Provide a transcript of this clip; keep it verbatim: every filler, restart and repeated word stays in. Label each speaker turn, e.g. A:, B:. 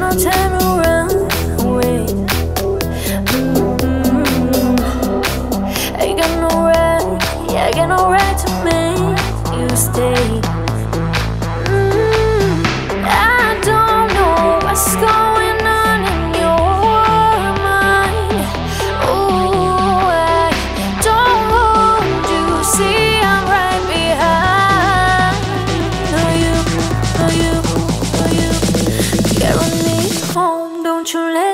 A: no time to run away. Mm-hmm. I got no right, yeah, I got no right to make you stay. Mm, I don't know what's going on in your mind. Ooh, I don't want you to see I'm right behind. No, you, no, you, no, you. Carry me home, don't you let